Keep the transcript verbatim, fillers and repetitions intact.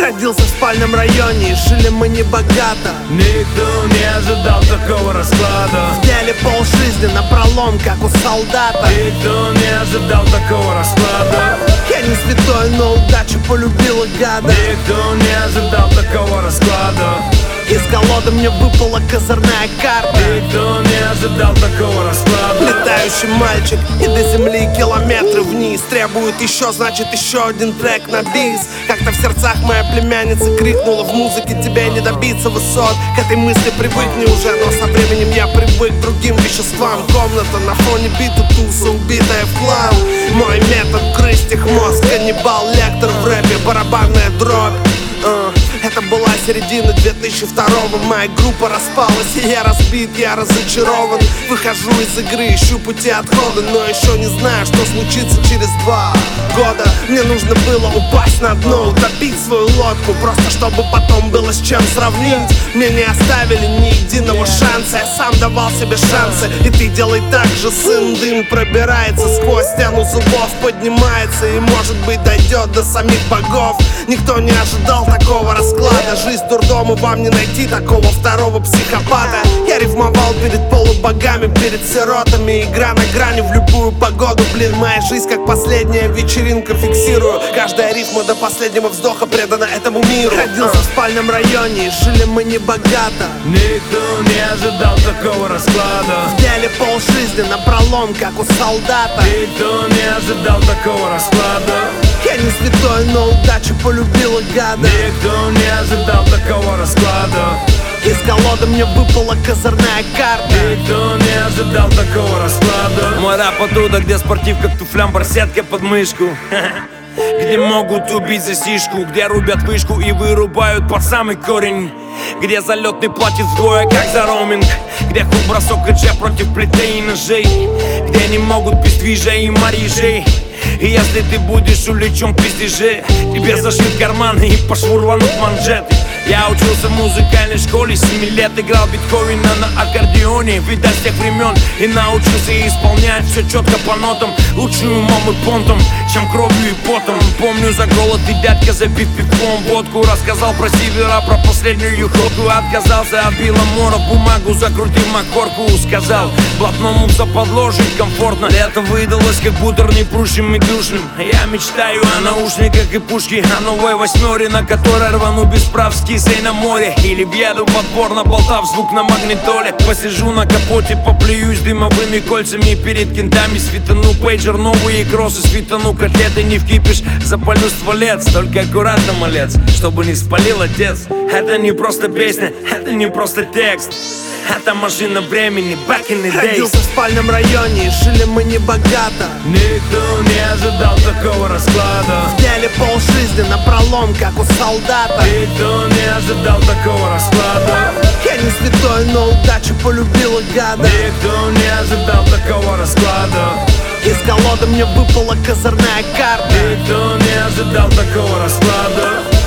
Родился в спальном районе, и жили мы не богато. Никто не ожидал такого расклада. Взяли полжизни напролом, как у солдата. Никто не ожидал такого расклада. Я не святой, но удача полюбила гада. Никто не ожидал такого расклада. Из колоды мне выпала козырная карта. Никто не ожидал такого расклада. Летающий мальчик, и до земли километры вниз. Требует еще, значит еще один трек на бис. Как-то в сердцах моя племянница крикнула: в музыке тебе не добиться высот. К этой мысли привыкни уже, но со временем я привык к другим веществам. Комната на фоне бита, туса убитая в хлам. Мой метод — грызть их мозг, каннибал, лектор в рэпе, барабанная дробь. Uh, это была середина две тысячи второго. Моя группа распалась, и я разбит, я разочарован. Выхожу из игры, ищу пути отхода, но еще не знаю, что случится через два года. Мне нужно было упасть на дно, утопить свою лодку, просто чтобы потом было с чем сравнить. Мне не оставили ни единого шанса, я сам давал себе шансы. И ты делай так же, сын. Дым пробирается сквозь стену зубов, поднимается и, может быть, дойдет до самих богов. Никто не ожидал такого расклада. Жизнь дурдом, и вам не найти такого второго психопата. Я рифмовал перед полубогами, перед сиротами. Игра на грани в любую погоду. Блин, моя жизнь как последняя вечеринка. Фиксирую, каждая рифма до последнего вздоха предана этому миру. Родился в спальном районе, и жили мы не богато. Никто не ожидал такого расклада. Взяли полжизни напролом, как у солдата. Никто не ожидал такого расклада. Я не святой, но удача полюбила гада. Никто не ожидал такого расклада. Из колоды мне выпала козырная карта. Никто не ожидал такого расклада. Мой рэп оттуда, где спортивка к туфлям, барсетка под мышку. Где могут убить за сишку, где рубят вышку и вырубают под самый корень. Где залетный платит вдвое, как за роуминг. Где хук, бросок и джеб против плетей и ножей. Где не могут без движа и марижей. И если ты будешь увлечен к пиздеже, тебе зашьют карманы и по шву рванут манжеты. Я учился в музыкальной школе, семи лет играл Бетховена на аккордеоне. Видать, с тех времен и научился исполнять все четко по нотам. Лучше умом и понтом, чем кровью и потом. Помню за голод и дядька, запив пивком водку. Рассказал про севера, про последнюю ходку. Отказался от Беломора, бумагу закрутив макорку. Сказал, блатному западло жить комфортно. Лето выдалось, как бутерный прущим и душным. Я мечтаю о наушниках и пушке, о новой восьмере, на которой рвану без прав с кисей на море. Или въеду подборно, болтав звук на магнитоле. Посижу на капоте, поплююсь дымовыми кольцами. Перед кентами светану пейджер, новые кроссы светану. Котлеты не вкипишь, запалю стволец. Только аккуратно, малец, чтобы не спалил отец. Это не просто песня, это не просто текст. Это машина времени, back in the days. Родился в спальном районе, и жили мы не богато. Никто не ожидал такого расклада. Взяли полжизни напролом, как у солдата. Никто не ожидал такого расклада. Я не святой, но удача полюбила гада. Никто не ожидал такого расклада. Из колоды мне выпала козырная карта. Никто не ожидал такого расклада.